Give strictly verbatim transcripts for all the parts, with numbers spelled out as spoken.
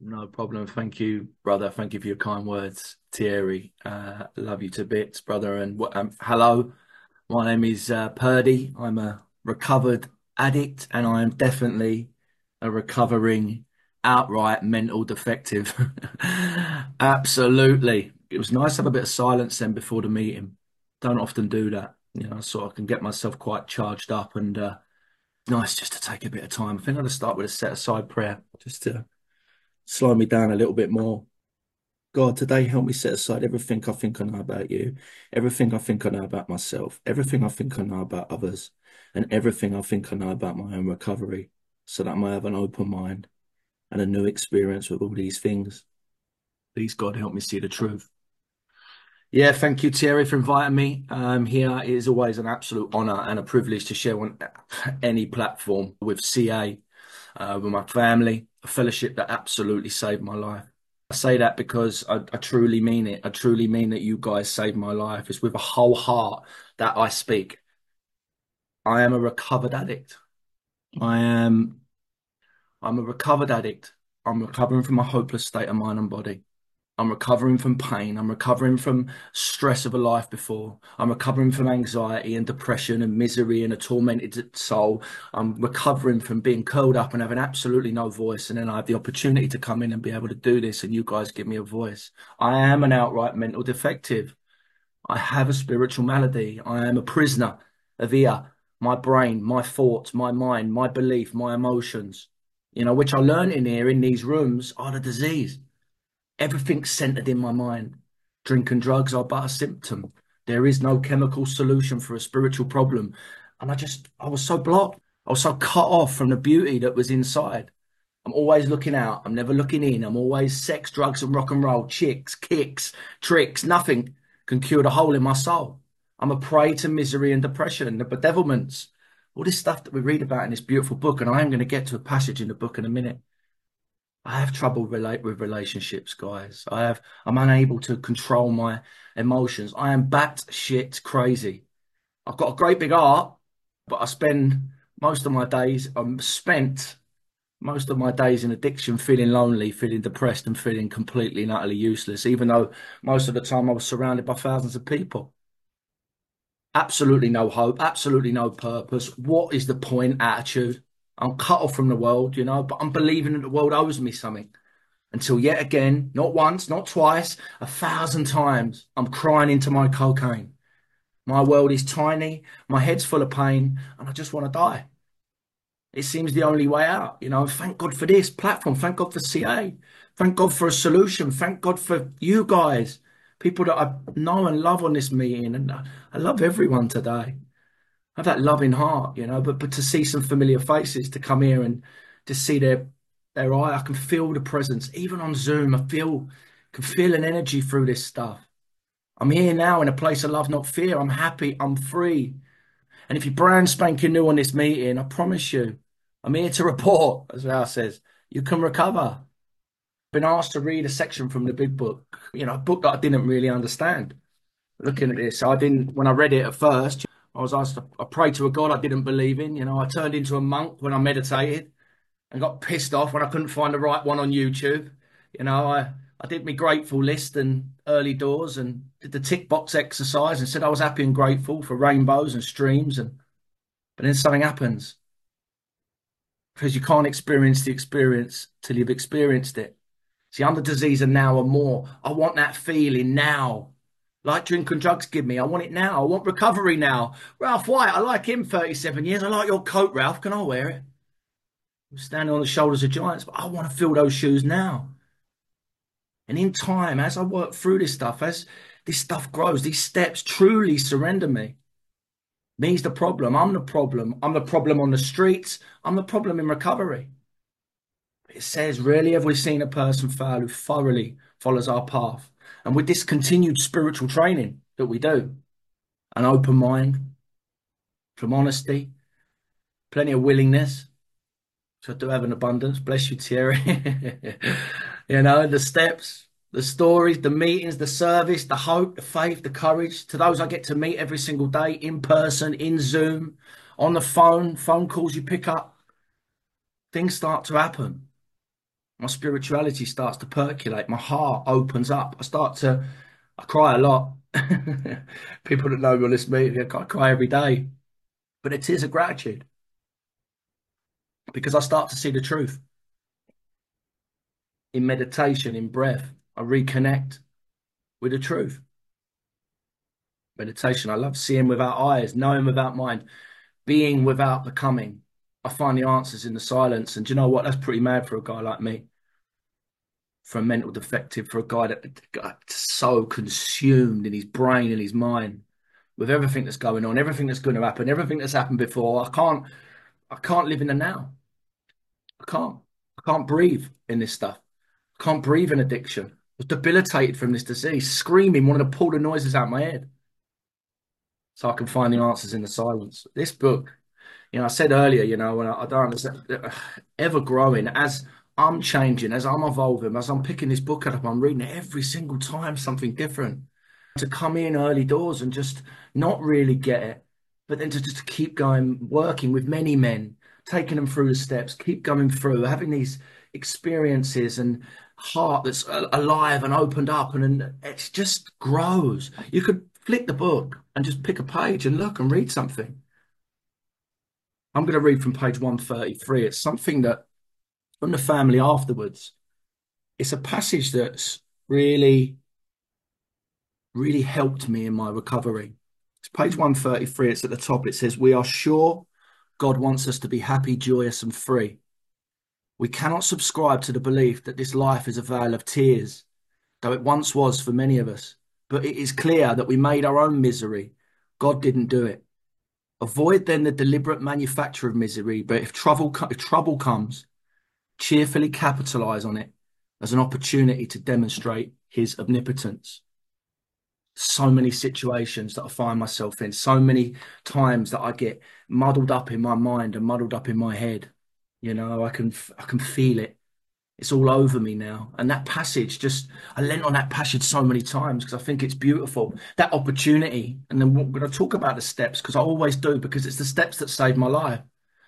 No problem. Thank you, brother. Thank you for your kind words, Thierry. Uh, love you to bits, brother. And what, um, hello, my name is uh, Purdy. I'm a recovered addict, and I am definitely a recovering, outright mental defective. Absolutely. It was nice to have a bit of silence then before the meeting. Don't often do that, you know, so I can get myself quite charged up and uh, nice just to take a bit of time. I think I'm gonna start with a set aside prayer just to slow me down a little bit more. God, today help me set aside everything I think I know about you, everything I think I know about myself, everything I think I know about others, and everything I think I know about my own recovery, so that I may have an open mind and a new experience with all these things. Please, God, help me see the truth. Yeah, thank you, Thierry, for inviting me. Um, here it is always an absolute honor and a privilege to share on any platform with C A, uh, with my family, a fellowship that absolutely saved my life. I say that because I, I truly mean it. I truly mean that you guys saved my life. It's with a whole heart that I speak. I am a recovered addict. I am, I'm a recovered addict. I'm recovering from a hopeless state of mind and body. I'm recovering from pain. I'm recovering from stress of a life before. I'm recovering from anxiety and depression and misery and a tormented soul. I'm recovering from being curled up and having absolutely no voice. And then I have the opportunity to come in and be able to do this, and you guys give me a voice. I am an outright mental defective. I have a spiritual malady. I am a prisoner of ear, my brain, my thoughts, my mind, my belief, my emotions, you know, which I learned in here in these rooms are the disease. Everything's centered in my mind. Drink and drugs are but a symptom. There is no chemical solution for a spiritual problem. And I just, I was so blocked. I was so cut off from the beauty that was inside. I'm always looking out. I'm never looking in. I'm always sex, drugs, and rock and roll, chicks, kicks, tricks. Nothing can cure the hole in my soul. I'm a prey to misery and depression, the bedevilments, all this stuff that we read about in this beautiful book. And I am going to get to a passage in the book in a minute. I have trouble relate with relationships, guys. I have, I'm unable to control my emotions. I am batshit crazy. I've got a great big heart, but I spend most of my days, I'm spent most of my days in addiction, feeling lonely, feeling depressed, and feeling completely and utterly useless, even though most of the time I was surrounded by thousands of people. Absolutely no hope, absolutely no purpose. What is the point attitude? I'm cut off from the world, you know, but I'm believing that the world owes me something. Until yet again, not once, not twice, a thousand times, I'm crying into my cocaine. My world is tiny, my head's full of pain, and I just want to die. It seems the only way out, you know. Thank God for this platform. Thank God for C A. Thank God for a solution. Thank God for you guys, people that I know and love on this meeting. And I I love everyone today. I have that loving heart, you know, but but to see some familiar faces, to come here and to see their their eye, I can feel the presence. Even on Zoom, I feel can feel an energy through this stuff. I'm here now in a place of love, not fear. I'm happy, I'm free. And if you're brand spanking new on this meeting, I promise you, I'm here to report, as Val says, you can recover. Been asked to read a section from the big book, you know, a book that I didn't really understand. Looking at this, I didn't, when I read it at first, I was asked to, I prayed to a God I didn't believe in. You know, I turned into a monk when I meditated and got pissed off when I couldn't find the right one on YouTube. You know, I, I did my grateful list and early doors and did the tick box exercise and said I was happy and grateful for rainbows and streams. And but then something happens because you can't experience the experience till you've experienced it. See, I'm the disease of now and more. I want that feeling now. Like drink and drugs give me. I want it now. I want recovery now. Ralph White, I like him thirty-seven years. I like your coat, Ralph. Can I wear it? I'm standing on the shoulders of giants, but I want to feel those shoes now. And in time, as I work through this stuff, as this stuff grows, these steps truly surrender me. Me's the problem. I'm the problem. I'm the problem on the streets. I'm the problem in recovery. It says, rarely have we seen a person fail who thoroughly follows our path. And with this continued spiritual training that we do, an open mind, from honesty, plenty of willingness, which I do have an abundance, bless you, Thierry. You know, the steps, the stories, the meetings, the service, the hope, the faith, the courage. To those I get to meet every single day in person, in Zoom, on the phone, phone calls you pick up, things start to happen. My spirituality starts to percolate. My heart opens up. I start to, I cry a lot. People that know me on this meeting, I cry every day, but it is a gratitude because I start to see the truth in meditation, in breath. I reconnect with the truth. Meditation, I love seeing without eyes, knowing without mind, being without becoming. I find the answers in the silence. And do you know what? That's pretty mad for a guy like me, for a mental defective, for a guy that got so consumed in his brain and his mind with everything that's going on, everything that's going to happen, everything that's happened before. I can't, I can't live in the now. I can't. I can't breathe in this stuff. I can't breathe in addiction. I was debilitated from this disease, screaming, wanting to pull the noises out of my head so I can find the answers in the silence. This book, you know, I said earlier, you know, when I, I don't understand, ever growing as I'm changing, as I'm evolving, as I'm picking this book up, I'm reading it every single time, something different. To come in early doors and just not really get it, but then to just keep going, working with many men, taking them through the steps, keep going through, having these experiences and heart that's alive and opened up, and, and it just grows. You could flick the book and just pick a page and look and read something. I'm going to read from page one thirty-three. It's something that from the family afterwards. It's a passage that's really, really helped me in my recovery. It's page one thirty-three. It's at the top. It says, "We are sure God wants us to be happy, joyous, and free. We cannot subscribe to the belief that this life is a vale of tears, though it once was for many of us. But it is clear that we made our own misery. God didn't do it. Avoid then the deliberate manufacture of misery, but if trouble, if trouble comes, cheerfully capitalize on it as an opportunity to demonstrate his omnipotence." So many situations that I find myself in, so many times that I get muddled up in my mind and muddled up in my head. You know, I can I can feel it. It's all over me now. And that passage, just I leant on that passage so many times because I think it's beautiful. That opportunity. And then we're going to talk about the steps because I always do, because it's the steps that saved my life.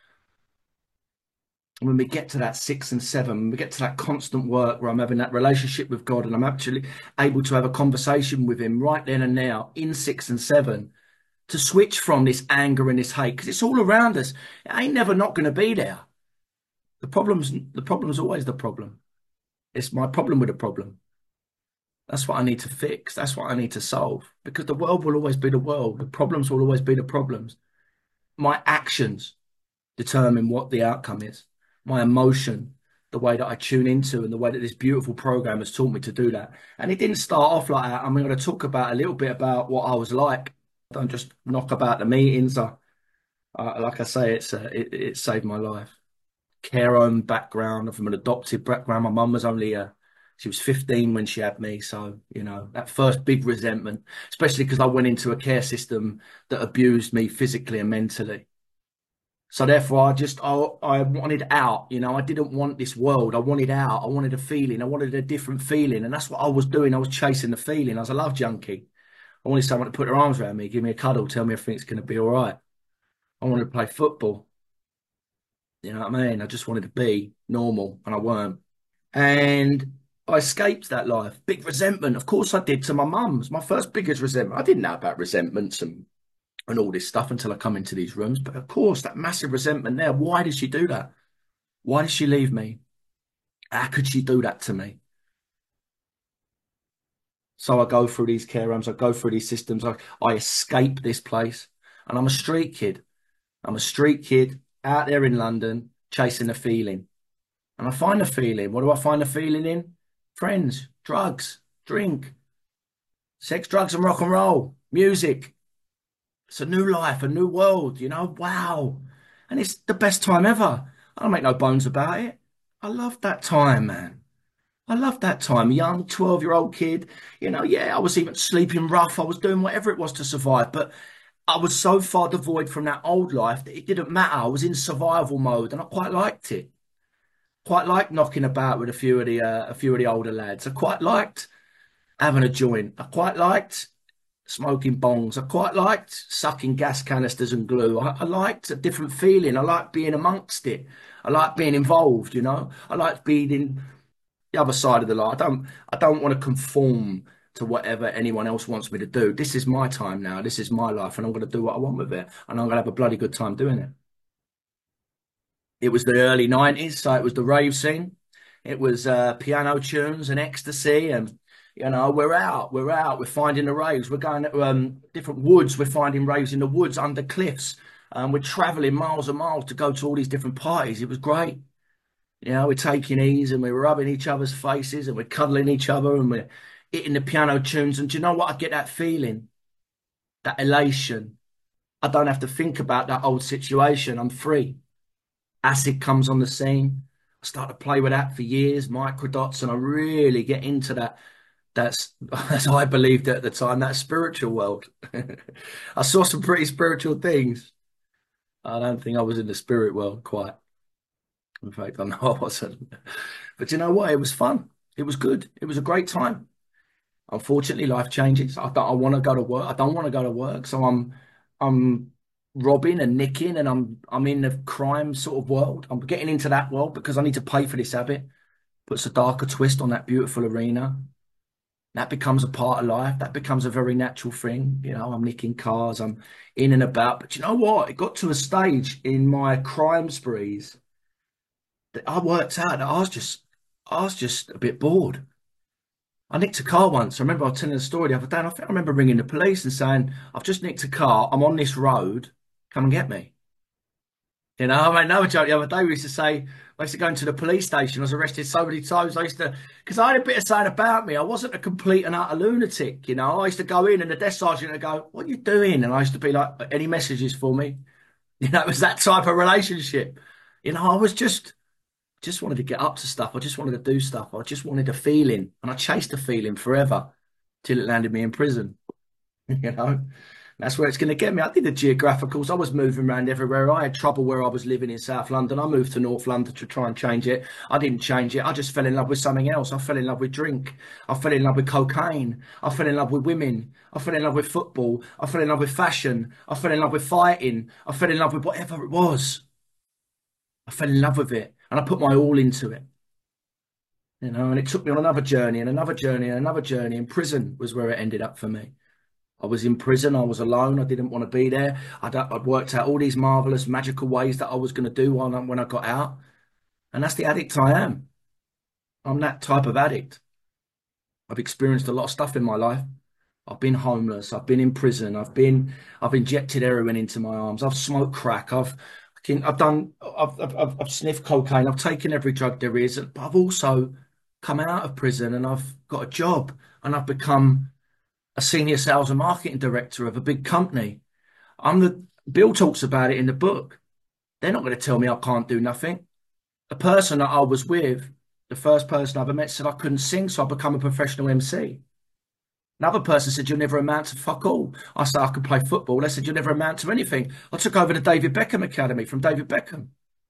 And when we get to that six and seven, when we get to that constant work where I'm having that relationship with God and I'm actually able to have a conversation with him right then and now in six and seven, to switch from this anger and this hate, because it's all around us. It ain't never not going to be there. The problem's the problem's always the problem. It's my problem with the problem. That's what I need to fix. That's what I need to solve, because the world will always be the world. The problems will always be the problems. My actions determine what the outcome is. My emotion, the way that I tune into, and the way that this beautiful program has taught me to do that. And it didn't start off like that. I'm going to talk about a little bit about what I was like. Don't just knock about the meetings. I, uh, like I say, it's uh, it, it saved my life. Care home background. From an adopted background. My mum was only uh, she was fifteen when she had me. So, you know, that first big resentment, especially because I went into a care system that abused me physically and mentally. So therefore, I just I, I wanted out. You know, I didn't want this world. I wanted out. I wanted a feeling. I wanted a different feeling, and that's what I was doing. I was chasing the feeling. I was a love junkie. I wanted someone to put their arms around me, give me a cuddle, tell me everything's going to be all right. I wanted to play football. You know what I mean? I just wanted to be normal, and I weren't. And I escaped that life. Big resentment, of course, I did to my mum. It was my first biggest resentment. I didn't know about resentments and and all this stuff until I come into these rooms. But of course, that massive resentment there. Why did she do that? Why did she leave me? How could she do that to me? So I go through these care homes, I go through these systems, I, I escape this place. And I'm a street kid. I'm a street kid out there in London chasing a feeling. And I find a feeling. What do I find a feeling in? Friends, drugs, drink, sex, drugs, and rock and roll, music. It's a new life, a new world, you know? Wow. And it's the best time ever. I don't make no bones about it. I love that time, man. I love that time. A young twelve year old kid, you know, yeah, I was even sleeping rough. I was doing whatever it was to survive. But I was so far devoid from that old life that it didn't matter. I was in survival mode and I quite liked it. Quite liked knocking about with a few of the uh, a few of the older lads. I quite liked having a joint. I quite liked smoking bongs. I quite liked sucking gas canisters and glue. I, I liked a different feeling. I liked being amongst it. I liked being involved, you know. I liked being in, the other side of the line. I don't I don't want to conform to whatever anyone else wants me to do. This is my time now. This is my life, and I'm going to do what I want with it, and I'm going to have a bloody good time doing it. It was the early nineties, so it was the rave scene. It was uh, piano tunes and ecstasy, and you know, we're out, we're out, we're finding the raves. We're going to um, different woods. We're finding raves in the woods under cliffs. Um, we're traveling miles and miles to go to all these different parties. It was great. You know, we're taking ease and we're rubbing each other's faces and we're cuddling each other and we're hitting the piano tunes. And do you know what? I get that feeling, that elation. I don't have to think about that old situation. I'm free. Acid comes on the scene. I start to play with that for years, microdots, and I really get into that. That's, as I believed at the time, that spiritual world. I saw some pretty spiritual things. I don't think I was in the spirit world quite. In fact, I know I wasn't. But you know what? It was fun. It was good. It was a great time. Unfortunately, life changes. I don't, I want to go to work. I don't want to go to work. So I'm I'm robbing and nicking and I'm I'm in the crime sort of world. I'm getting into that world because I need to pay for this habit. Puts a darker twist on that beautiful arena. That becomes a part of life. That becomes a very natural thing. You know, I'm nicking cars, I'm in and about. But you know what? It got to a stage in my crime sprees that I worked out that I was just I was just a bit bored. I nicked a car once. I remember I was telling the story the other day, and I think I remember ringing the police and saying, I've just nicked a car. I'm on this road. Come and get me. You know, I mean, no joke. The other day we used to say, I used to go into the police station. I was arrested so many times. I used to, because I had a bit of saying about me. I wasn't a complete and utter lunatic. You know, I used to go in and the desk sergeant would go, what are you doing? And I used to be like, any messages for me? You know, it was that type of relationship. You know, I was just, just wanted to get up to stuff. I just wanted to do stuff. I just wanted a feeling. And I chased a feeling forever till it landed me in prison. You know, that's where it's going to get me. I did the geographicals. I was moving around everywhere. I had trouble where I was living in South London. I moved to North London to try and change it. I didn't change it. I just fell in love with something else. I fell in love with drink. I fell in love with cocaine. I fell in love with women. I fell in love with football. I fell in love with fashion. I fell in love with fighting. I fell in love with whatever it was. I fell in love with it and I put my all into it. You know, and it took me on another journey and another journey and another journey. And prison was where it ended up for me. I was in prison. I was alone. I didn't want to be there. I'd, I'd worked out all these marvelous, magical ways that I was going to do when I, when I got out. And that's the addict I am. I'm that type of addict. I've experienced a lot of stuff in my life. I've been homeless. I've been in prison. I've been, I've injected heroin into my arms. I've smoked crack. I've, I've done, I've, I've, I've sniffed cocaine. I've taken every drug there is. But I've also come out of prison and I've got a job and I've become a senior sales and marketing director of a big company. I'm the Bill talks about it in the book. They're not going to tell me I can't do nothing. The person that I was with, the first person I ever met, said I couldn't sing, so I become a professional M C. Another person said you'll never amount to fuck all. I said I could play football. They said you'll never amount to anything. I took over the David Beckham Academy from David Beckham.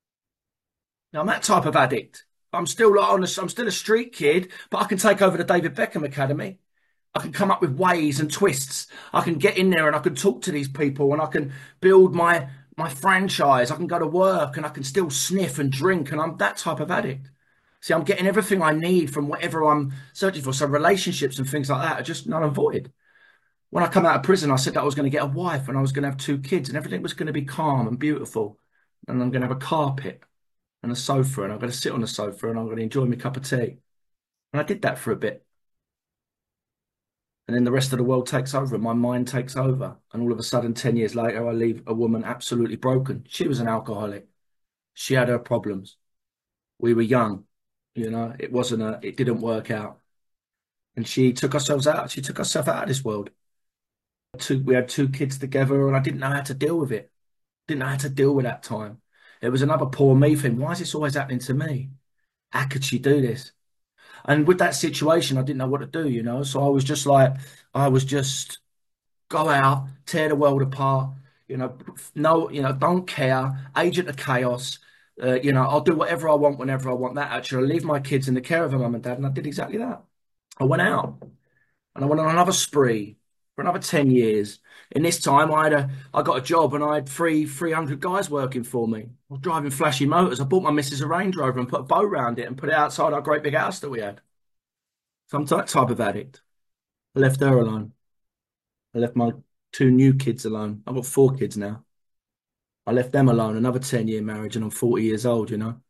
Now I'm that type of addict. I'm still like on a, I'm still a street kid, but I can take over the David Beckham Academy. I can come up with ways and twists. I can get in there and I can talk to these people and I can build my my franchise. I can go to work and I can still sniff and drink and I'm that type of addict. See, I'm getting everything I need from whatever I'm searching for. So relationships and things like that are just null and void. When I come out of prison, I said that I was going to get a wife and I was going to have two kids and everything was going to be calm and beautiful. And I'm going to have a carpet and a sofa and I'm going to sit on the sofa and I'm going to enjoy my cup of tea. And I did that for a bit. And then the rest of the world takes over and my mind takes over. And all of a sudden, ten years later, I leave a woman absolutely broken. She was an alcoholic. She had her problems. We were young, you know, it wasn't a, it didn't work out. And she took ourselves out. She took herself out of this world. Two, we had two kids together and I didn't know how to deal with it. Didn't know how to deal with that time. It was another poor me thing. Why is this always happening to me? How could she do this? And with that situation, I didn't know what to do, you know. So I was just like, I was just go out, tear the world apart, you know, no, you know, don't care, agent of chaos. Uh, you know, I'll do whatever I want whenever I want that. Actually, I leave my kids in the care of a mum and dad, and I did exactly that. I went out and I went on another spree. for another ten years. In this time, I had a, I got a job and I had three, three hundred guys working for me. I was driving flashy motors. I bought my missus a Range Rover and put a bow around it and put it outside our great big house that we had. So I'm that type of addict. I left her alone. I left my two new kids alone. I've got four kids now. I left them alone. Another ten year marriage and I'm forty years old, you know.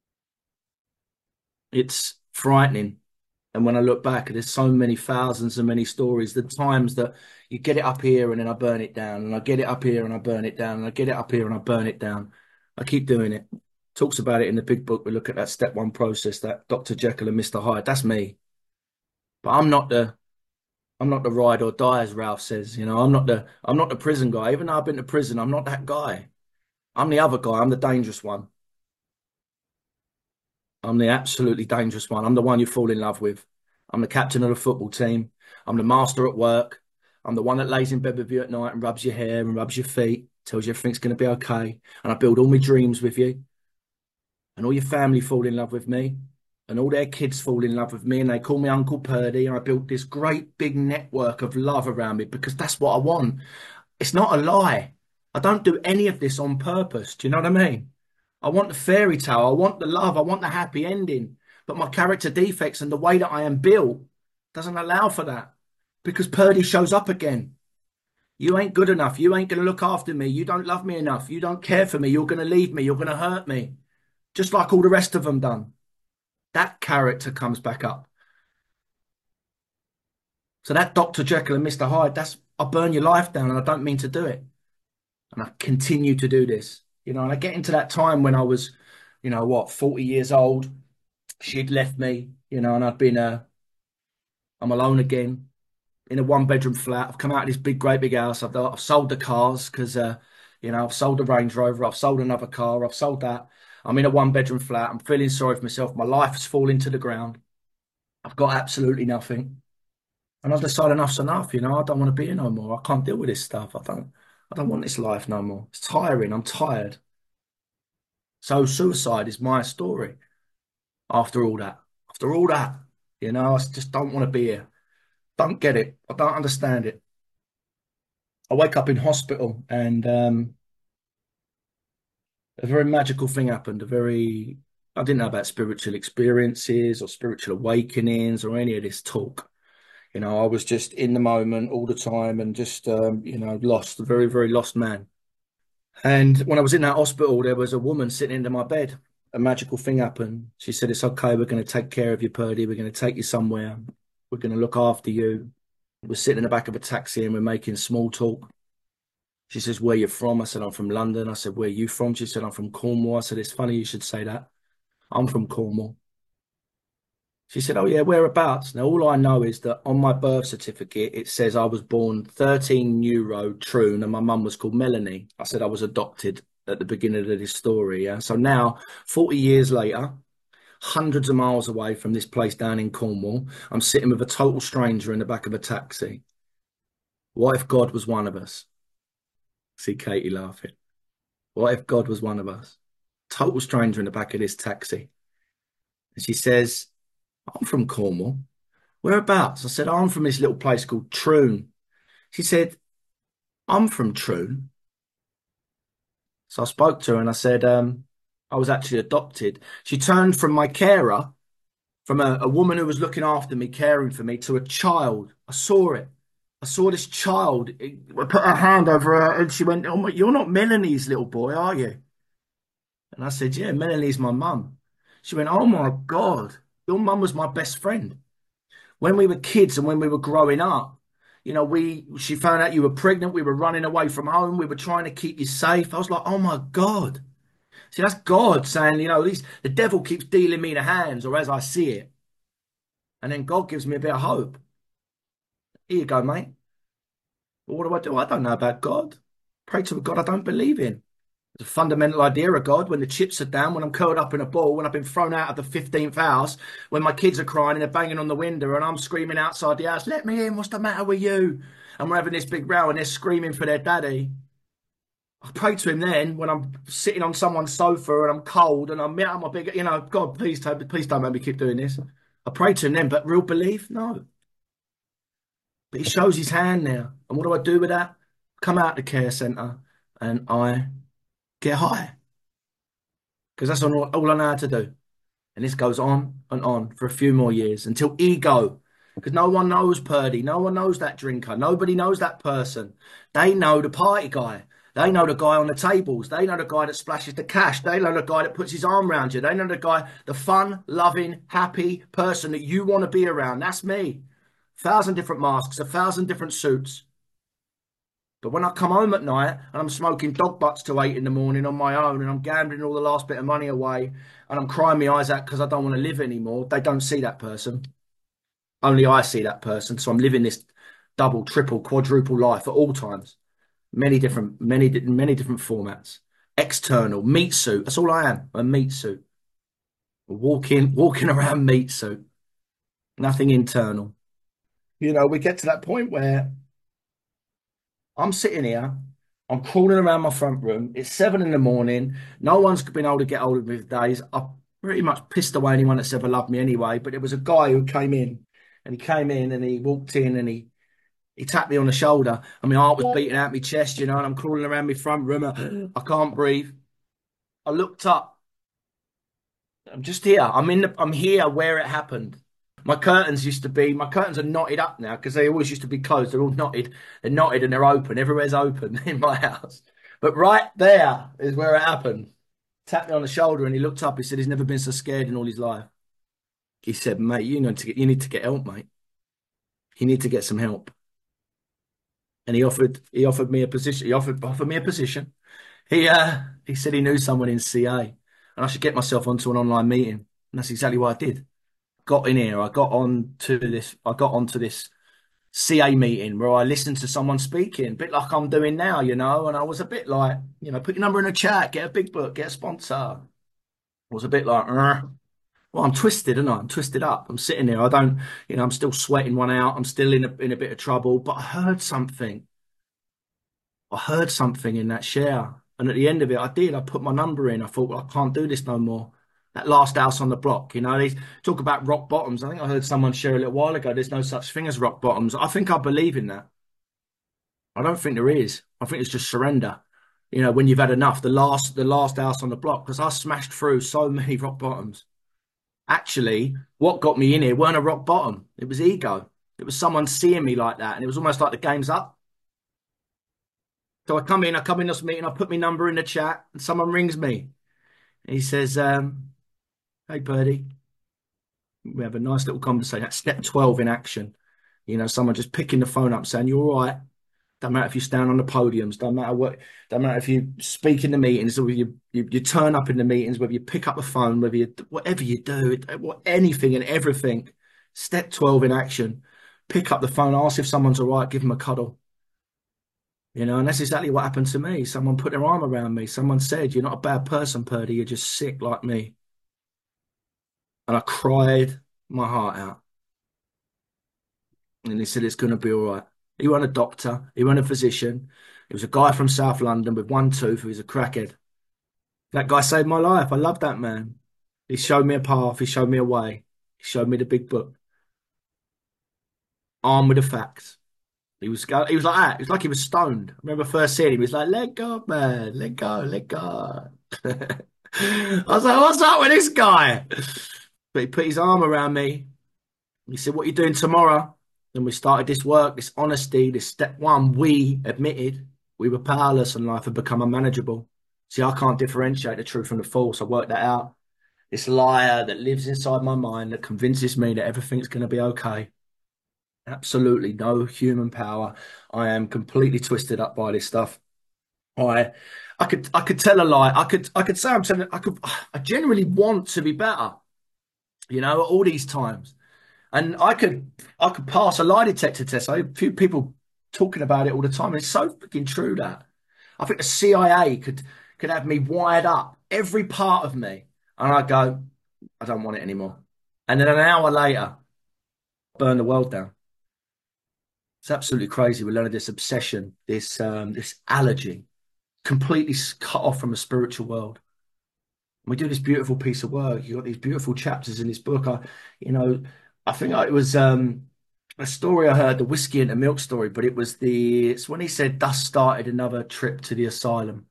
It's frightening. And when I look back, there's so many thousands and many stories. The times that you get it up here and then I burn it down, and I get it up here and I burn it down, and I get it up here and I burn it down. I keep doing it. Talks about it in the big book. We look at that step one process, that Doctor Jekyll and Mister Hyde. That's me. But I'm not the I'm not the ride or die, as Ralph says. You know, I'm not the I'm not the prison guy. Even though I've been to prison, I'm not that guy. I'm the other guy. I'm the dangerous one. I'm the absolutely dangerous one. I'm the one you fall in love with. I'm the captain of the football team. I'm the master at work. I'm the one that lays in bed with you at night and rubs your hair and rubs your feet, tells you everything's going to be okay. And I build all my dreams with you. And all your family fall in love with me. And all their kids fall in love with me. And they call me Uncle Purdy. And I built this great big network of love around me because that's what I want. It's not a lie. I don't do any of this on purpose. Do you know what I mean? I want the fairy tale. I want the love. I want the happy ending. But my character defects and the way that I am built doesn't allow for that because Purdy shows up again. You ain't good enough. You ain't going to look after me. You don't love me enough. You don't care for me. You're going to leave me. You're going to hurt me. Just like all the rest of them done. That character comes back up. So that Doctor Jekyll and Mister Hyde, that's, I burn your life down and I don't mean to do it. And I continue to do this. You know, and I get into that time when I was, you know, what, forty years old. She'd left me, you know, and I'd been, uh, I'm alone again in a one bedroom flat. I've come out of this big, great big house. I've, I've sold the cars because, uh, you know, I've sold the Range Rover. I've sold another car. I've sold that. I'm in a one bedroom flat. I'm feeling sorry for myself. My life has fallen to the ground. I've got absolutely nothing. And I've decided enough's enough, you know, I don't want to be here no more. I can't deal with this stuff. I don't, I don't want this life no more. It's tiring. I'm tired. So suicide is my story after all that. After all that, you know, I just don't want to be here. Don't get it. I don't understand it. I wake up in hospital and um, a very magical thing happened. A very, I didn't know about spiritual experiences or spiritual awakenings or any of this talk. You know, I was just in the moment all the time and just, um, you know, lost, a very, very lost man. And when I was in that hospital, there was a woman sitting under my bed. A magical thing happened. She said, "It's okay. We're going to take care of you, Purdy. We're going to take you somewhere. We're going to look after you." We're sitting in the back of a taxi and we're making small talk. She says, "Where you from?" I said, "I'm from London." I said, "Where you from?" She said, "I'm from Cornwall." I said, "It's funny you should say that. I'm from Cornwall." She said, "Oh yeah, whereabouts?" Now all I know is that on my birth certificate it says I was born thirteen New Road, Troon, and my mum was called Melanie. I said I was adopted at the beginning of this story. Yeah. So now, forty years later, hundreds of miles away from this place down in Cornwall, I'm sitting with a total stranger in the back of a taxi. What if God was one of us? See Katie laughing. What if God was one of us? Total stranger in the back of this taxi. And she says, "I'm from Cornwall. Whereabouts?" I said, "I'm from this little place called Troon." She said, "I'm from Troon." So I spoke to her and I said, um, I was actually adopted. She turned from my carer, from a, a woman who was looking after me, caring for me, to a child. I saw it. I saw this child. I put her hand over her and she went, "Oh, my, you're not Melanie's little boy, are you?" And I said, "Yeah, Melanie's my mum." She went, "Oh my God, your mum was my best friend. When we were kids and when we were growing up, you know, we she found out you were pregnant. We were running away from home. We were trying to keep you safe." I was like, "Oh my God." See, that's God saying, you know, these, the devil keeps dealing me the hands, or as I see it. And then God gives me a bit of hope. "Here you go, mate. But what do I do? I don't know about God. Pray to a God I don't believe in. There's a fundamental idea of God when the chips are down, when I'm curled up in a ball, when I've been thrown out of the fifteenth house, when my kids are crying and they're banging on the window and I'm screaming outside the house, 'Let me in, what's the matter with you?' And we're having this big row and they're screaming for their daddy. I pray to him then when I'm sitting on someone's sofa and I'm cold and I'm out my big, you know, God, please don't, please don't make me keep doing this. I pray to him then, but real belief? No. But he shows his hand now. And what do I do with that? Come out the care centre and I get high because that's all, all I know how to do. And this goes on and on for a few more years until ego, because no one knows Purdy. No one knows that drinker. Nobody knows that person. They know the party guy. They know the guy on the tables. They know the guy that splashes the cash. They know the guy that puts his arm around you. They know the guy, the fun, loving, happy person that you want to be around. That's me. A thousand different masks, a thousand different suits. But when I come home at night and I'm smoking dog butts till eight in the morning on my own and I'm gambling all the last bit of money away and I'm crying my eyes out because I don't want to live anymore, they don't see that person. Only I see that person. So I'm living this double, triple, quadruple life at all times. Many different, many, many different formats. External, meat suit. That's all I am. A meat suit. Walking, walking around meat suit. Nothing internal. You know, we get to that point where I'm sitting here, I'm crawling around my front room. It's seven in the morning. No one's been able to get hold of me for days. I've pretty much pissed away anyone that's ever loved me anyway. But it was a guy who came in and he came in and he walked in and he he tapped me on the shoulder. And my heart was beating out my chest, you know, and I'm crawling around my front room. I, I can't breathe. I looked up. I'm just here. I'm in the I'm here where it happened. My curtains used to be, my curtains are knotted up now because they always used to be closed. They're all knotted. They're knotted and they're open. Everywhere's open in my house. But right there is where it happened. Tapped me on the shoulder and he looked up. He said he's never been so scared in all his life. He said, mate, you need to get, you need to get help, mate. You need to get some help. And he offered, he offered me a position. He offered, offered me a position. He, uh, he said he knew someone in C A and I should get myself onto an online meeting. And that's exactly what I did. Got in here. I got on to this. I got onto this C A meeting where I listened to someone speaking, a bit like I'm doing now, you know. And I was a bit like, you know, put your number in the chat, get a big book, get a sponsor. I was a bit like, uh. Well, I'm twisted, and I'm twisted up. I'm sitting there. I don't, you know, I'm still sweating one out. I'm still in a in a bit of trouble. But I heard something. I heard something in that share, and at the end of it, I did. I put my number in. I thought, well, I can't do this no more. That last house on the block, you know, they talk about rock bottoms. I think I heard someone share a little while ago. There's no such thing as rock bottoms. I think I believe in that. I don't think there is. I think it's just surrender. You know, when you've had enough, the last, the last house on the block, because I smashed through so many rock bottoms. Actually, what got me in here weren't a rock bottom. It was ego. It was someone seeing me like that, and it was almost like the game's up. So I come in, I come in this meeting, I put my number in the chat, and someone rings me. And he says, um, "Hey, Birdie." We have a nice little conversation. That's step twelve in action. You know, someone just picking the phone up saying, "You're all right." Don't matter if you stand on the podiums. Don't matter what. Don't matter if you speak in the meetings or you you, you turn up in the meetings. Whether you pick up the phone, whether you whatever you do, what anything and everything. Step twelve in action. Pick up the phone. Ask if someone's all right. Give them a cuddle. You know, and that's exactly what happened to me. Someone put their arm around me. Someone said, "You're not a bad person, Purdy. You're just sick like me." And I cried my heart out. And he said, "It's going to be all right." He wasn't a doctor. He wasn't a physician. He was a guy from South London with one tooth who was a crackhead. That guy saved my life. I love that man. He showed me a path. He showed me a way. He showed me the big book. Armed with the facts. He was he was like that. He was like he was stoned. I remember first seeing him. He was like, "Let go, man. Let go. Let go." I was like, "What's up with this guy?" But he put his arm around me. He said, "What are you doing tomorrow?" Then we started this work, this honesty, this step one. We admitted we were powerless and life had become unmanageable. See, I can't differentiate the truth from the false. I worked that out. This liar that lives inside my mind that convinces me that everything's going to be okay. Absolutely no human power. I am completely twisted up by this stuff. I, I could, I could tell a lie. I could, I could say I'm telling. I could, I genuinely want to be better. You know, at all these times. And I could I could pass a lie detector test. I have a few people talking about it all the time. And it's so freaking true that I think the C I A could could have me wired up, every part of me. And I go, I don't want it anymore. And then an hour later, burn the world down. It's absolutely crazy. We learn this obsession, this um, this allergy, completely cut off from the spiritual world. We do this beautiful piece of work. You got these beautiful chapters in this book. I, you know, I think it was. Um, a story I heard, the whiskey and the milk story, but it was the it's when he said thus started another trip to the asylum.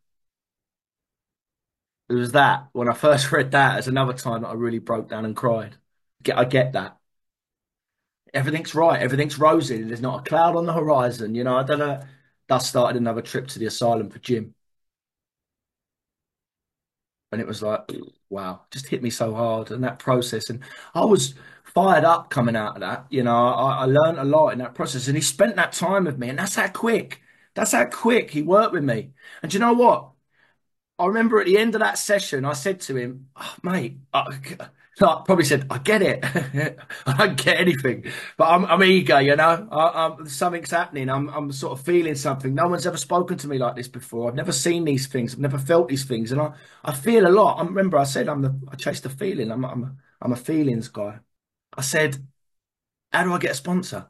It was that when I first read that as another time that I really broke down and cried. Get I get that. Everything's right, everything's rosy, there's not a cloud on the horizon, you know, I don't know. Thus started another trip to the asylum for Jim. And it was like, wow, just hit me so hard and that process. And I was fired up coming out of that. You know, I, I learned a lot in that process. And he spent that time with me, and that's how quick. That's how quick he worked with me. And do you know what? I remember at the end of that session, I said to him, oh, mate, I, I probably said, I get it. I don't get anything, but I'm, I'm eager, you know, I, I'm, something's happening. I'm, I'm sort of feeling something. No one's ever spoken to me like this before. I've never seen these things. I've never felt these things. And I, I feel a lot. I remember I said, I'm the, I chase the feeling. I'm, I'm, I'm a feelings guy. I said, how do I get a sponsor?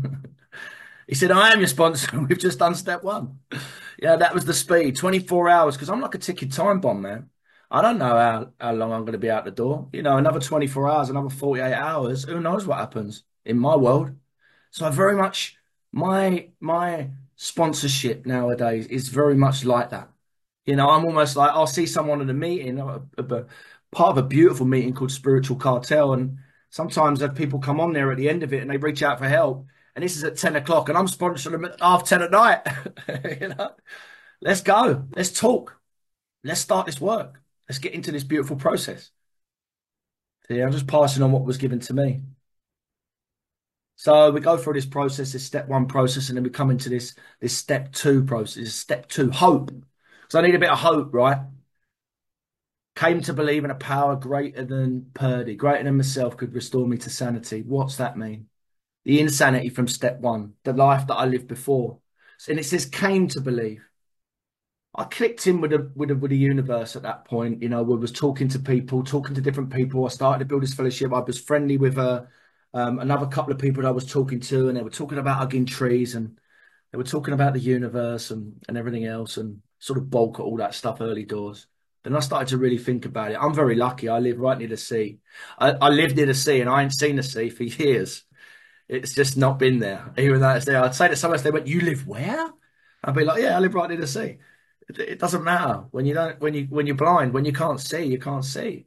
He said, I am your sponsor. We've just done step one. Yeah, that was the speed, twenty-four hours, because I'm like a ticking time bomb, man. I don't know how, how long I'm going to be out the door. You know, another twenty-four hours, another forty-eight hours. Who knows what happens in my world? So I very much, my my sponsorship nowadays is very much like that. You know, I'm almost like, I'll see someone at a meeting, a, a, a- part of a beautiful meeting called Spiritual Cartel. And sometimes I have people come on there at the end of it and they reach out for help. And this is at ten o'clock and I'm sponsoring them at half ten at night. You know, let's go. Let's talk. Let's start this work. Let's get into this beautiful process. So, yeah, I'm just passing on what was given to me. So we go through this process, this step one process, and then we come into this this step two process, step two, hope. So I need a bit of hope, right? Came to believe in a power greater than Purdy, greater than myself, could restore me to sanity. What's that mean? The insanity from step one, the life that I lived before. And it says came to believe. I clicked in with a with a with the universe at that point. You know, we was talking to people, talking to different people. I started to build this fellowship. I was friendly with uh, um, another couple of people that I was talking to, and they were talking about hugging trees, and they were talking about the universe and and everything else, and sort of bulk at all that stuff early doors. Then I started to really think about it. I'm very lucky. I live right near the sea. I, I live near the sea, and I ain't seen the sea for years. It's just not been there, even though it's there. I'd say to someone else, they went, "You live where?" I'd be like, "Yeah, I live right near the sea." It, it doesn't matter when you don't, when you, when you're blind, when you can't see, you can't see.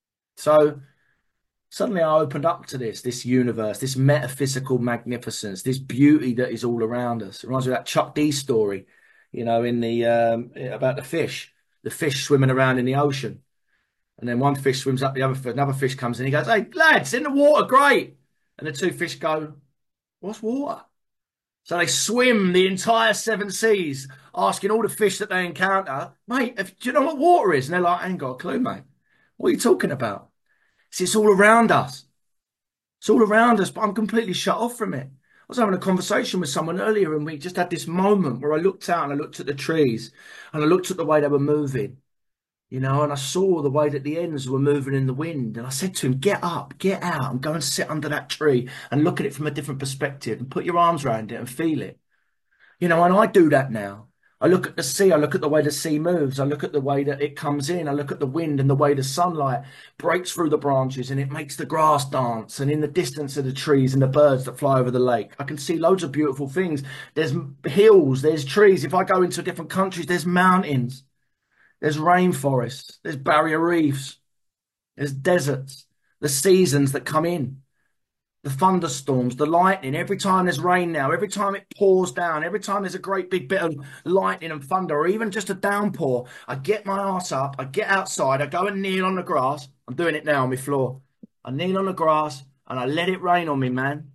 So suddenly I opened up to this, this universe, this metaphysical magnificence, this beauty that is all around us. It reminds me of that Chuck D story, you know, in the um, about the fish, the fish swimming around in the ocean, and then one fish swims up the other, another fish comes in, he goes, "Hey lads, in the water, great!" And the two fish go, "What's water?" So they swim the entire seven seas, asking all the fish that they encounter, "Mate, if, do you know what water is?" And they're like, "I ain't got a clue, mate. What are you talking about?" See, it's all around us. It's all around us, but I'm completely shut off from it. I was having a conversation with someone earlier, and we just had this moment where I looked out and I looked at the trees and I looked at the way they were moving, you know, and I saw the way that the ends were moving in the wind. And I said to him, "Get up, get out, and go and sit under that tree and look at it from a different perspective and put your arms around it and feel it." You know, and I do that now. I look at the sea, I look at the way the sea moves, I look at the way that it comes in, I look at the wind and the way the sunlight breaks through the branches and it makes the grass dance. And in the distance are the trees and the birds that fly over the lake. I can see loads of beautiful things. There's hills, there's trees. If I go into different countries, there's mountains, there's rainforests, there's barrier reefs, there's deserts, the seasons that come in, the thunderstorms, the lightning. Every time there's rain now, every time it pours down, every time there's a great big bit of lightning and thunder, or even just a downpour, I get my ass up, I get outside, I go and kneel on the grass. I'm doing it now on my floor. I kneel on the grass and I let it rain on me, man.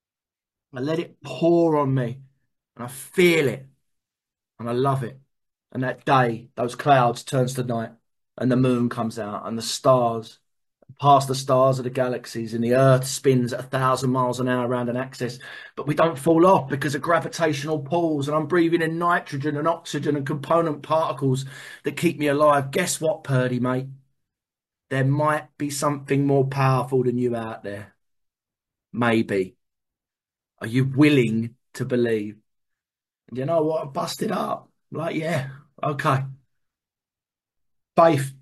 I let it pour on me and I feel it and I love it. And that day, those clouds turns to night and the moon comes out and the stars past the stars of the galaxies, and the Earth spins at a thousand miles an hour around an axis. But we don't fall off because of gravitational pulls, and I'm breathing in nitrogen and oxygen and component particles that keep me alive. Guess what, Purdy, mate? There might be something more powerful than you out there. Maybe. Are you willing to believe? And you know what? I busted up. Like, yeah, okay. Faith.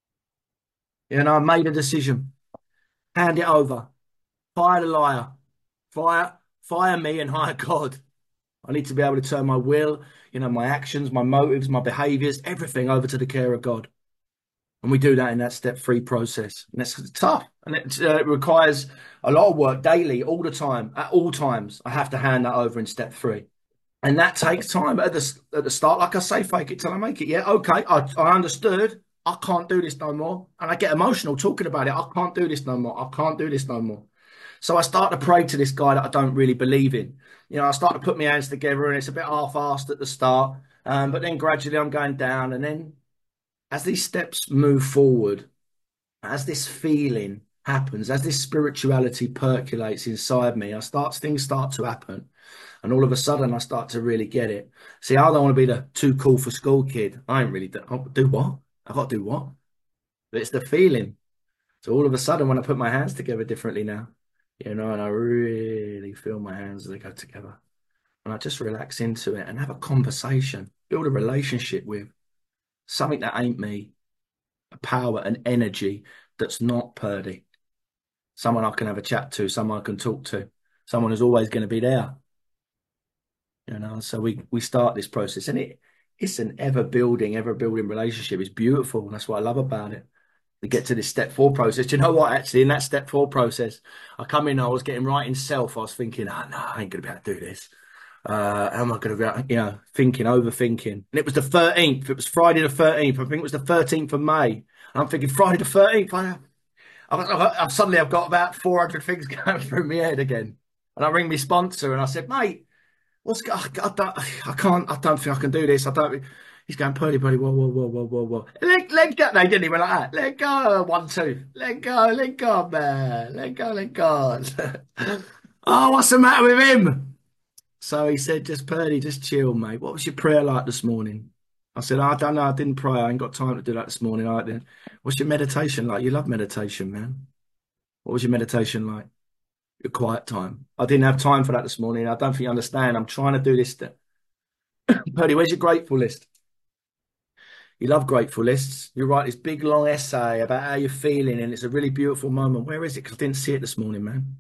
You know, I made a decision. Hand it over. Fire the liar. Fire, Fire me and hire God. I need to be able to turn my will, you know, my actions, my motives, my behaviors, everything over to the care of God. And we do that in that step three process. And it's tough. And it, uh, it requires a lot of work daily, all the time, at all times. I have to hand that over in step three. And that takes time at the, at the start. Like I say, fake it till I make it. Yeah, okay, I, I understood. I can't do this no more. And I get emotional talking about it. I can't do this no more. I can't do this no more. So I start to pray to this guy that I don't really believe in. You know, I start to put my hands together and it's a bit half-assed at the start. Um, but then gradually I'm going down. And then as these steps move forward, as this feeling happens, as this spirituality percolates inside me, I start things start to happen. And all of a sudden I start to really get it. See, I don't want to be the too cool for school kid. I ain't really do, oh, do what? I got to do what? But it's the feeling. So all of a sudden when I put my hands together differently now, you know, and I really feel my hands as they go together. And I just relax into it and have a conversation, build a relationship with something that ain't me, a power, an energy that's not Purdy. Someone I can have a chat to, someone I can talk to, someone who's always going to be there. You know, so we we start this process and it it's an ever building, ever building relationship. It's beautiful. And that's what I love about it. We get to this step four process. Do you know what? Actually, in that step four process, I come in, I was getting right in self. I was thinking, oh, no, I ain't going to be able to do this. Uh, how am I going to be, you know, thinking, overthinking. And it was the thirteenth. It was Friday the thirteenth. I think it was the thirteenth of May. And I'm thinking, Friday the thirteenth. I, I, I, I, suddenly I've got about four hundred things going through my head again. And I ring my sponsor and I said, mate, what's, I, I, don't, I can't, I don't think I can do this. I don't. He's going, Purdy, buddy, whoa, whoa, whoa, whoa, whoa, whoa. Let, let go. No, he didn't even like that. Let go. One, two. Let go, let go, man. Let go, let go. Oh, what's the matter with him? So he said, just Purdy, just chill, mate. What was your prayer like this morning? I said, I don't know. I didn't pray. I ain't got time to do that this morning. I didn't. What's your meditation like? You love meditation, man. What was your meditation like? Your quiet time. I didn't have time for that this morning. I don't think you understand. I'm trying to do this. Purdy, where's your grateful list? You love grateful lists. You write this big long essay about how you're feeling, and it's a really beautiful moment. Where is it? Because I didn't see it this morning, man.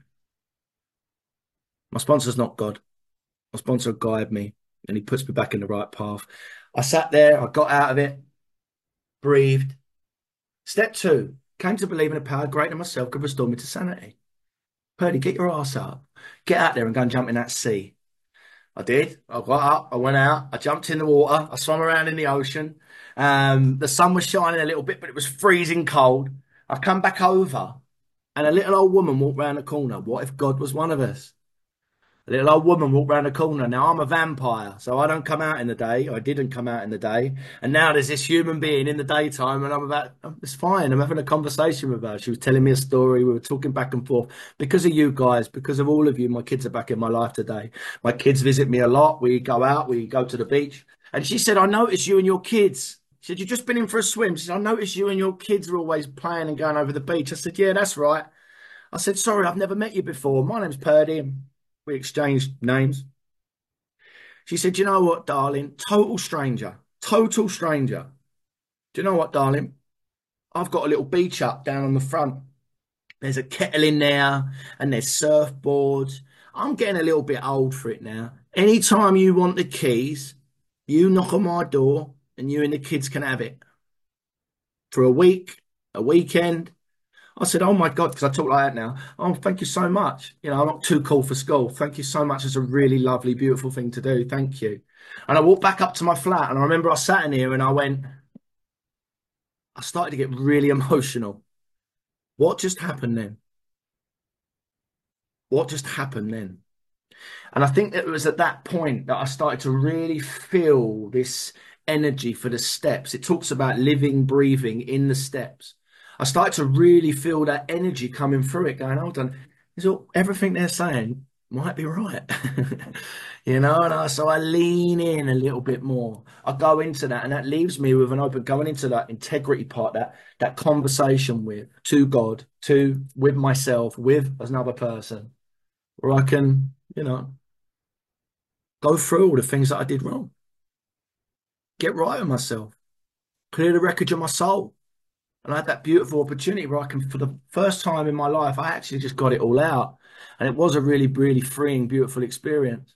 My sponsor's not God. My sponsor guided me, and he puts me back in the right path. I sat there, I got out of it, breathed. Step two, came to believe in a power greater than myself could restore me to sanity. Purdy, get your ass up. Get out there and go and jump in that sea. I did. I got up, I went out, I jumped in the water, I swam around in the ocean. Um, the sun was shining a little bit, but it was freezing cold. I come back over, and a little old woman walked round the corner. What if God was one of us? A little old woman walked round the corner. Now I'm a vampire, so I don't come out in the day. I didn't come out in the day. And now there's this human being in the daytime, and I'm about, it's fine. I'm having a conversation with her. She was telling me a story. We were talking back and forth. Because of you guys, because of all of you, my kids are back in my life today. My kids visit me a lot. We go out, we go to the beach. And she said, I noticed you and your kids. She said, you've just been in for a swim. She said, I noticed you and your kids are always playing and going over the beach. I said, yeah, that's right. I said, sorry, I've never met you before. My name's Purdy. We exchanged names. She said, you know what, darling? Total stranger. Total stranger. Do you know what, darling? I've got a little beach up down on the front. There's a kettle in there and there's surfboards. I'm getting a little bit old for it now. Anytime you want the keys, you knock on my door and you and the kids can have it. For a week, a weekend. I said, oh my God, because I talk like that now. Oh, thank you so much. You know, I'm not too cool for school. Thank you so much. It's a really lovely, beautiful thing to do. Thank you. And I walked back up to my flat and I remember I sat in here and I went, I started to get really emotional. What just happened then? What just happened then? And I think it was at that point that I started to really feel this energy for the steps. It talks about living, breathing in the steps. I started to really feel that energy coming through it, going, hold on, is all, everything they're saying might be right. You know, and I, so I lean in a little bit more. I go into that, and that leaves me with an open, going into that integrity part, that that conversation with, to God, to, with myself, with another person, where I can, you know, go through all the things that I did wrong, get right with myself, clear the wreckage of my soul. And I had that beautiful opportunity where I can, for the first time in my life, I actually just got it all out. And it was a really, really freeing, beautiful experience.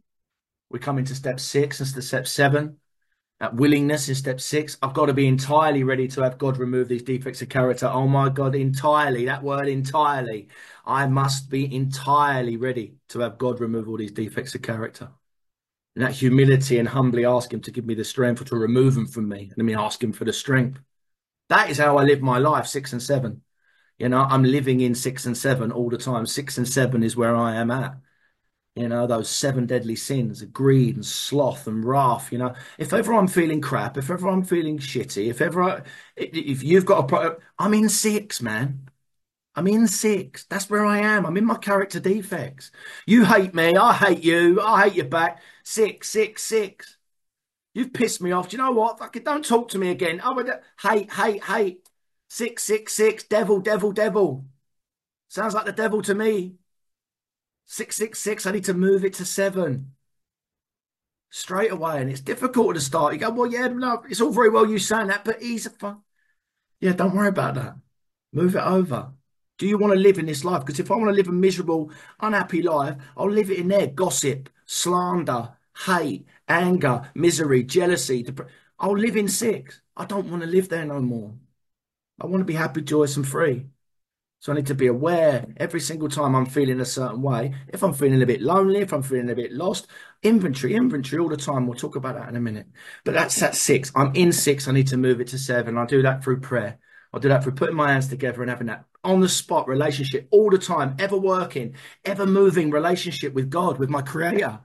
We come into step six and to step seven. That willingness in step six. I've got to be entirely ready to have God remove these defects of character. Oh my God, entirely. That word entirely. I must be entirely ready to have God remove all these defects of character. And that humility and humbly ask Him to give me the strength or to remove them from me. And then me ask Him for the strength. That is how I live my life, six and seven. You know, I'm living in six and seven all the time. Six and seven is where I am at. You know, those seven deadly sins of greed and sloth and wrath. You know, if ever I'm feeling crap, if ever I'm feeling shitty, if ever I, if you've got a problem, I'm in six, man. I'm in six. That's where I am. I'm in my character defects. You hate me. I hate you. I hate you back. Six, six, six. You've pissed me off. Do you know what? Fucking don't talk to me again. I would hate, hate, hate. Six, six, six. Devil, devil, devil. Sounds like the devil to me. Six, six, six. I need to move it to seven straight away. And it's difficult at the start. You go, well, yeah, no, it's all very well you saying that, but he's a fun. Yeah, don't worry about that. Move it over. Do you want to live in this life? Because if I want to live a miserable, unhappy life, I'll live it in there. Gossip, slander, hate, anger, misery, jealousy. Dep- I'll live in six. I don't want to live there no more. I want to be happy, joyous, and free. So I need to be aware every single time I'm feeling a certain way. If I'm feeling a bit lonely, if I'm feeling a bit lost, inventory, inventory all the time. We'll talk about that in a minute. But that's at six. I'm in six. I need to move it to seven. I do that through prayer. I'll do that through putting my hands together and having that on the spot relationship all the time, ever working, ever moving relationship with God, with my creator.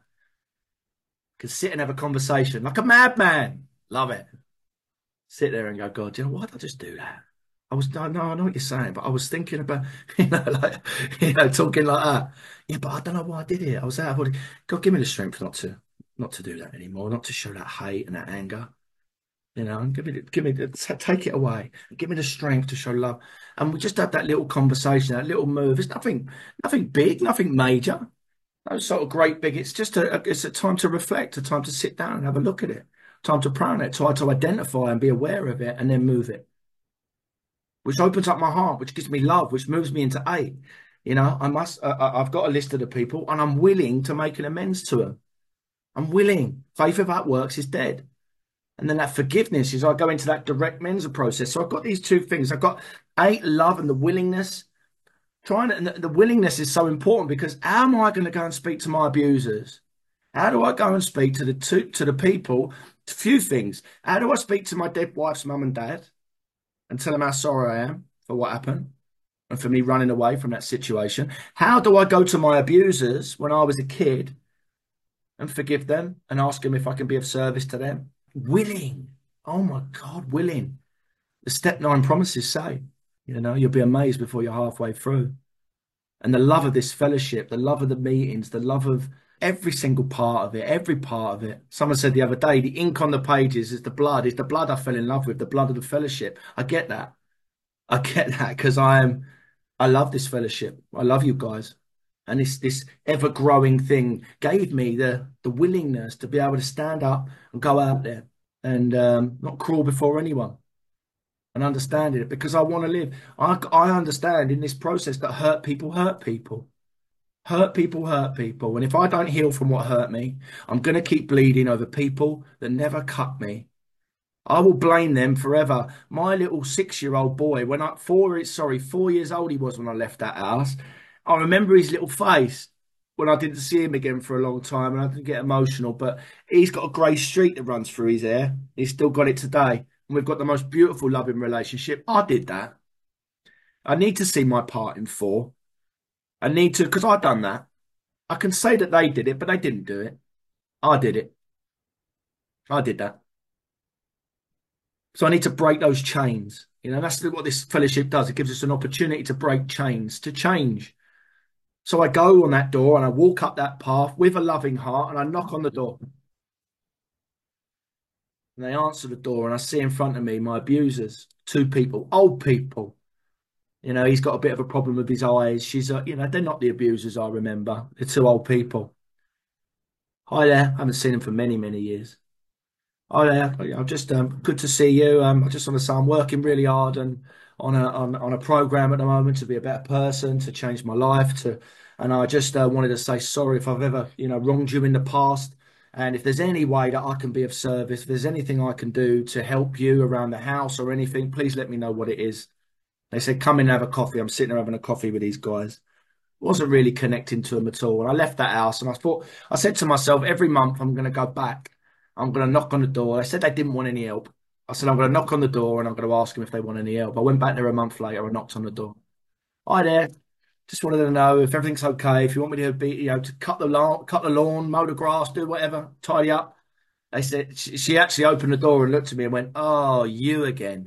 Can sit and have a conversation like a madman. Love it. Sit there and go, God, you know, why did I just do that? I was, no, no, I know what you're saying, but I was thinking about, you know, like, you know, talking like that. Yeah, but I don't know why I did it. I was out of body. God, give me the strength not to, not to do that anymore, not to show that hate and that anger. You know, and give me, the, give me, the, take it away. Give me the strength to show love. And we just had that little conversation, that little move. It's nothing, nothing big, nothing major. No sort of great big. It's just a, it's a time to reflect, a time to sit down and have a look at it, time to pray on it, try to identify and be aware of it, and then move it, which opens up my heart, which gives me love, which moves me into eight. You know, I must, uh, I've got a list of the people and I'm willing to make an amends to them. I'm willing. Faith without works is dead. And then that forgiveness is I go into that direct mensa process. So I've got these two things. I've got eight, love and the willingness. Trying to, and the, the willingness is so important because how am I going to go and speak to my abusers? How do I go and speak to the two, to the people? A few things. How do I speak to my dead wife's mum and dad and tell them how sorry I am for what happened and for me running away from that situation? How do I go to my abusers when I was a kid and forgive them and ask them if I can be of service to them? Willing. Oh my God, willing. The step nine promises say, you know, you'll be amazed before you're halfway through. And the love of this fellowship, the love of the meetings, the love of every single part of it, every part of it. Someone said the other day, the ink on the pages is the blood, is the blood I fell in love with, the blood of the fellowship. I get that. I get that because I am, I love this fellowship. I love you guys. And this this ever growing thing gave me the the willingness to be able to stand up and go out there and um, not crawl before anyone and understand it because I want to live. I, I understand in this process that hurt people hurt people. Hurt people hurt people. And if I don't heal from what hurt me, I'm going to keep bleeding over people that never cut me. I will blame them forever. My little six-year-old boy, when I four, sorry, four years old he was when I left that house. I remember his little face when I didn't see him again for a long time, and I didn't get emotional. But he's got a grey streak that runs through his hair. He's still got it today, and we've got the most beautiful, loving relationship. I did that. I need to see my part in four. I need to, because I've done that. I can say that they did it, but they didn't do it. I did it. I did that. So I need to break those chains. You know, that's what this fellowship does. It gives us an opportunity to break chains, to change. So I go on that door and I walk up that path with a loving heart and I knock on the door. And they answer the door and I see in front of me my abusers, two people, old people. You know, he's got a bit of a problem with his eyes. She's, uh, you know, they're not the abusers I remember. They're two old people. Hi there. I haven't seen them for many, many years. Hi there. I'm just um, good to see you. Um, I just want to say I'm working really hard and on a on, on a program at the moment to be a better person, to change my life, to And I just uh, wanted to say sorry if I've ever, you know, wronged you in the past. And if there's any way that I can be of service, if there's anything I can do to help you around the house or anything, please let me know what it is. They said, come in and have a coffee. I'm sitting there having a coffee with these guys. Wasn't really connecting to them at all. And I left that house and I thought, I said to myself, every month I'm going to go back. I'm going to knock on the door. They said they didn't want any help. I said, I'm going to knock on the door and I'm going to ask them if they want any help. I went back there a month later and knocked on the door. Hi there. Just wanted to know if everything's okay. If you want me to be, you know, to cut the lawn, cut the lawn, mow the grass, do whatever, tidy up. They said she, she actually opened the door and looked at me and went, "Oh, you again."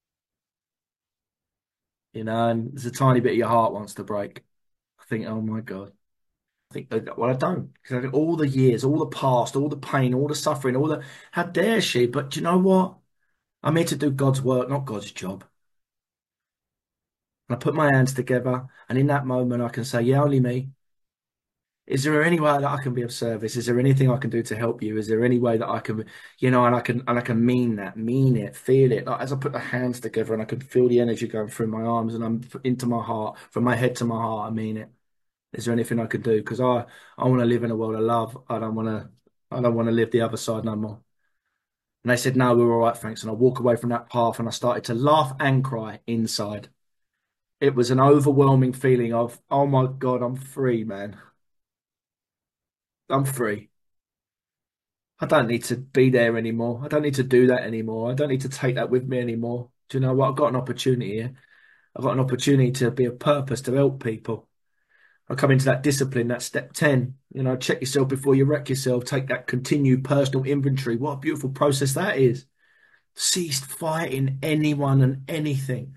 You know, and there's a tiny bit of your heart wants to break. I think, oh my God. I think, uh, well, I don't. Because I think all the years, all the past, all the pain, all the suffering, all the, how dare she? But do you know what? I'm here to do God's work, not God's job. And I put my hands together, and in that moment, I can say, yeah, only me. Is there any way that I can be of service? Is there anything I can do to help you? Is there any way that I can, you know, and I can and I can mean that, mean it, feel it. Like as I put the hands together and I can feel the energy going through my arms and I'm into my heart, from my head to my heart, I mean it. Is there anything I could do? Because I I want to live in a world of love. I don't want to I don't want to live the other side no more. And they said, no, we're all right, thanks. And I walk away from that path and I started to laugh and cry inside. It was an overwhelming feeling of, oh my God, I'm free, man. I'm free. I don't need to be there anymore. I don't need to do that anymore. I don't need to take that with me anymore. Do you know what? I've got an opportunity here. I've got an opportunity to be of purpose, to help people. I come into that discipline, that step ten, you know, check yourself before you wreck yourself, take that continued personal inventory. What a beautiful process that is. Cease fighting anyone and anything.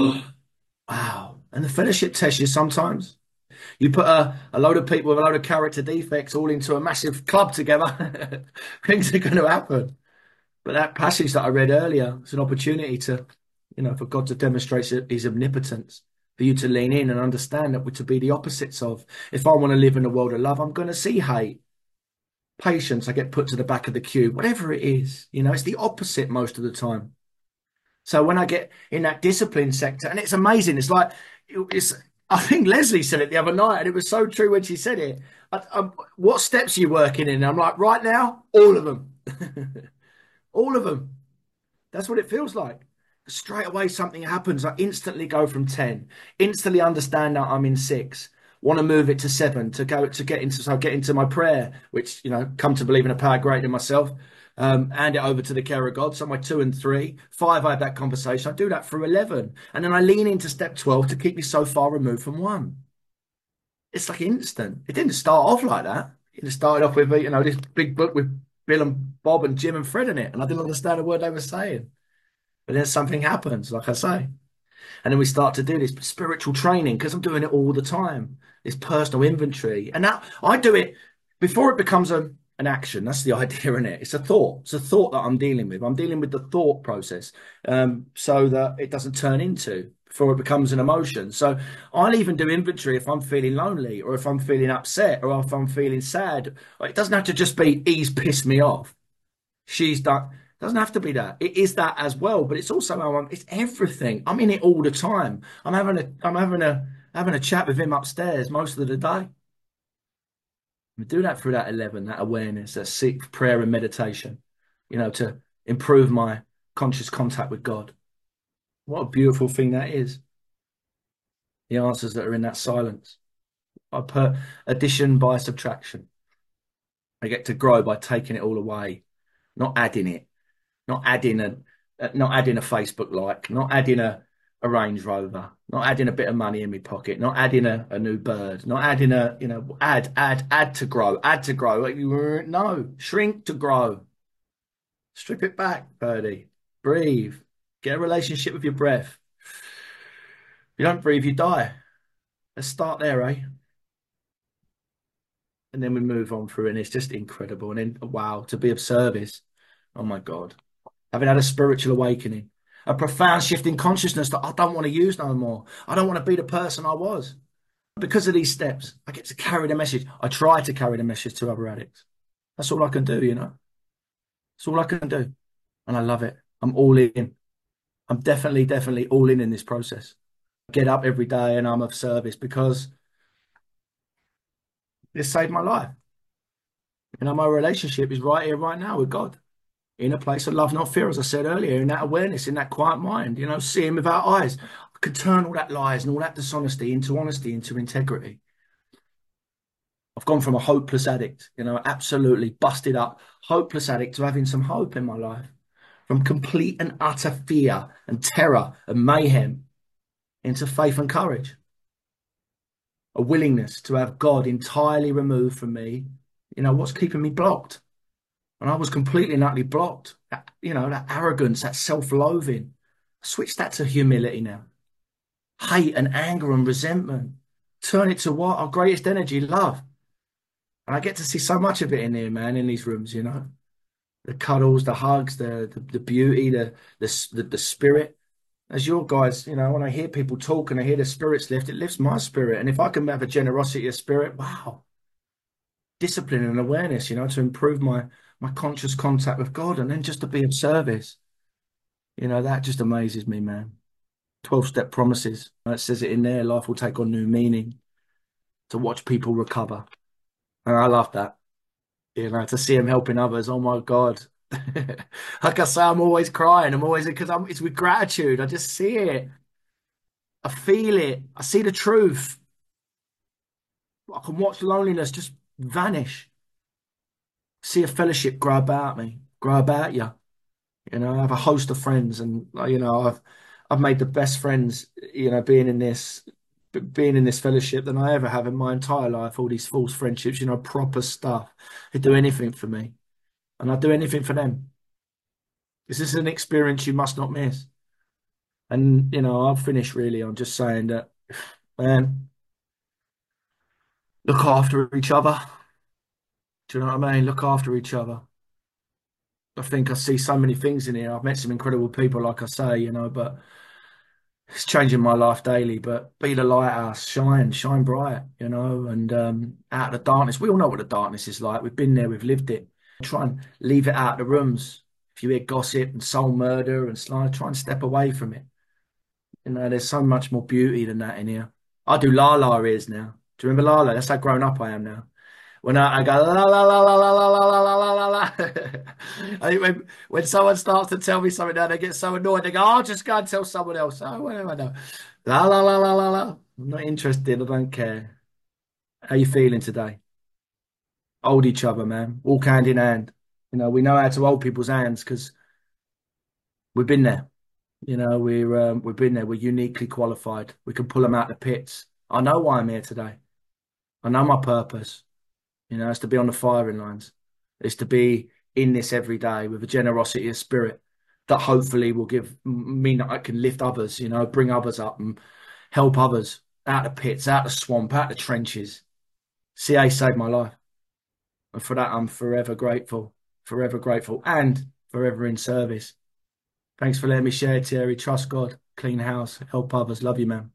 Wow. And the fellowship tests you sometimes. You put a, a load of people with a load of character defects all into a massive club together, things are going to happen. But that passage that I read earlier is an opportunity to, you know, for God to demonstrate his omnipotence, for you to lean in and understand that we're to be the opposites of. If I want to live in a world of love, I'm going to see hate. Patience, I get put to the back of the queue, whatever it is, you know, it's the opposite most of the time. So when I get in that discipline sector, and it's amazing, it's like, it's, I think Leslie said it the other night, and it was so true when she said it. I, I, what steps are you working in? And I'm like, right now, all of them. All of them. That's what it feels like. Straight away, something happens. I instantly go from ten, instantly understand that I'm in six, want to move it to seven, to go to get into, so I get into my prayer, which, you know, come to believe in a power greater than myself, um, hand it over to the care of God. So my two and three, five, I have that conversation. I do that through eleven. And then I lean into step twelve to keep me so far removed from one. It's like instant. It didn't start off like that. It started off with, you know, this big book with Bill and Bob and Jim and Fred in it. And I didn't understand a word they were saying. But then something happens, like I say. And then we start to do this spiritual training because I'm doing it all the time, this personal inventory. And now I do it before it becomes a, an action. That's the idea in it. It's a thought. It's a thought that I'm dealing with. I'm dealing with the thought process um, so that it doesn't turn into before it becomes an emotion. So I'll even do inventory if I'm feeling lonely or if I'm feeling upset or if I'm feeling sad. It doesn't have to just be he's pissed me off. She's done. Doesn't have to be that. It is that as well, but it's also how I'm, it's everything. I'm in it all the time. I'm having a I'm having a having a chat with him upstairs most of the day. We do that through that eleven, that awareness, that seek prayer and meditation, you know, to improve my conscious contact with God. What a beautiful thing that is. The answers that are in that silence. I put addition by subtraction. I get to grow by taking it all away, not adding it. Not adding a, not adding a Facebook like, not adding a, a Range Rover, not adding a bit of money in my pocket, not adding a, a new bird, not adding a, you know, add, add, add to grow, add to grow. No, shrink to grow. Strip it back, birdie. Breathe. Get a relationship with your breath. If you don't breathe, you die. Let's start there, eh? And then we move on through, and it's just incredible. And then, wow, to be of service. Oh my God. Having had a spiritual awakening, a profound shift in consciousness that I don't want to use no more. I don't want to be the person I was. Because of these steps, I get to carry the message. I try to carry the message to other addicts. That's all I can do, you know. That's all I can do. And I love it. I'm all in. I'm definitely, definitely all in in this process. I get up every day and I'm of service because It saved my life. You know, my relationship is right here, right now with God, in a place of love, not fear, as I said earlier, in that awareness, in that quiet mind, you know, seeing with our eyes. I could turn all that lies and all that dishonesty into honesty, into integrity. I've gone from a hopeless addict, you know, absolutely busted up, hopeless addict to having some hope in my life, from complete and utter fear and terror and mayhem into faith and courage, a willingness to have God entirely removed from me. You know, what's keeping me blocked? And I was completely and utterly blocked. That, you know, that arrogance, that self-loathing. Switch that to humility now. Hate and anger and resentment. Turn it to what? Our greatest energy, love. And I get to see so much of it in here, man, in these rooms, you know. The cuddles, the hugs, the the, the beauty, the, the the the spirit. As your guys, you know, when I hear people talk and I hear the spirits lift, it lifts my spirit. And if I can have a generosity of spirit, wow, discipline and awareness, you know, to improve my my conscious contact with God, and then just to be of service, you know, that just amazes me, man. twelve step promises. It says it in there, life will take on new meaning, to watch people recover. And I love that, you know, to see them helping others. Oh my God. Like I say, I'm always crying. I'm always, because I'm, it's with gratitude. I just see it. I feel it. I see the truth. I can watch loneliness just vanish. See a fellowship grow about me, grow about you. You know, I have a host of friends, and uh, you know, I've I've made the best friends, you know, being in this being in this fellowship than I ever have in my entire life. All these false friendships, you know, proper stuff. They do anything for me, and I do anything for them. This is an experience you must not miss. And you know, I'll finish really. I'm just saying that, man, look after each other. Do you know what I mean? Look after each other. I think I see so many things in here. I've met some incredible people, like I say, you know, but it's changing my life daily. But be the lighthouse, shine, shine bright, you know, and um, out of the darkness. We all know what the darkness is like. We've been there, we've lived it. Try and leave it out of the rooms. If you hear gossip and soul murder and slide, try and step away from it. You know, there's so much more beauty than that in here. I do La La ears now. Do you remember Lala? That's how grown up I am now. When I, I go la la la la la la la la la la la la. I think when when someone starts to tell me something now, they get so annoyed. They go, "I'll just go and tell someone else." Oh, whatever. I know. La la la la la la. I'm not interested. I don't care. How you feeling today? Hold each other, man. Walk hand in hand. You know, we know how to hold people's hands because we've been there. You know, we're um, we've been there. We're uniquely qualified. We can pull them out the pits. I know why I'm here today. I know my purpose. You know, it's to be on the firing lines. It's to be in this every day with a generosity of spirit that hopefully will give mean that I can lift others, you know, bring others up and help others out of pits, out of swamp, out of trenches. C A saved my life. And for that, I'm forever grateful, forever grateful, and forever in service. Thanks for letting me share, Thierry. Trust God, clean house, help others. Love you, man.